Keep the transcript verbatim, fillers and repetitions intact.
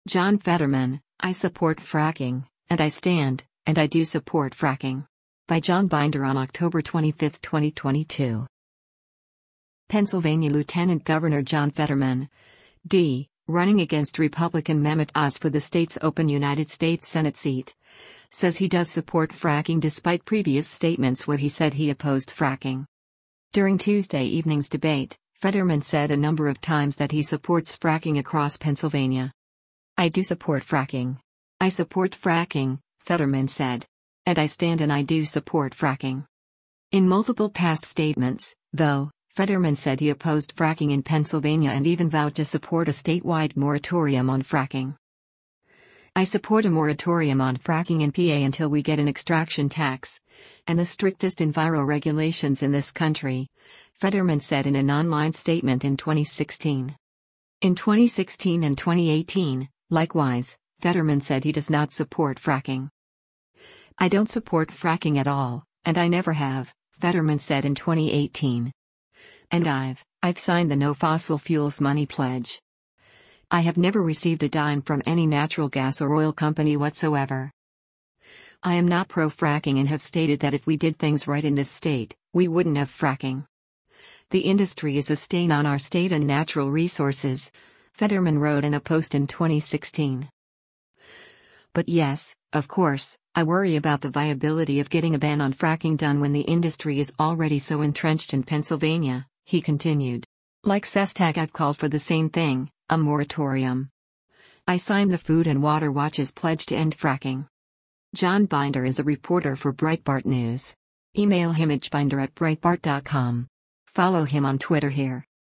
John Fetterman, I support fracking, and I stand, and I do support fracking. By John Binder on October twenty-fifth, twenty twenty-two. Pennsylvania Lieutenant Governor John Fetterman, D., running against Republican Mehmet Oz for the state's open United States Senate seat, says he does support fracking despite previous statements where he said he opposed fracking. During Tuesday evening's debate, Fetterman said a number of times that he supports fracking across Pennsylvania. I do support fracking. I support fracking, Fetterman said. And I stand and I do support fracking. In multiple past statements, though, Fetterman said he opposed fracking in Pennsylvania and even vowed to support a statewide moratorium on fracking. I support a moratorium on fracking in P A until we get an extraction tax and the strictest enviro regulations in this country, Fetterman said in an online statement in twenty sixteen. In twenty sixteen and twenty eighteen, likewise, Fetterman said he does not support fracking. I don't support fracking at all, and I never have, Fetterman said in twenty eighteen. And I've, I've signed the No Fossil Fuels Money Pledge. I have never received a dime from any natural gas or oil company whatsoever. I am not pro-fracking and have stated that if we did things right in this state, we wouldn't have fracking. The industry is a stain on our state and natural resources, Fetterman wrote in a post in twenty sixteen. But yes, of course, I worry about the viability of getting a ban on fracking done when the industry is already so entrenched in Pennsylvania, he continued. Like Sestag, I've called for the same thing, a moratorium. I signed the Food and Water Watch's pledge to end fracking. John Binder is a reporter for Breitbart News. Email him at binder at breitbart dot com. Follow him on Twitter here.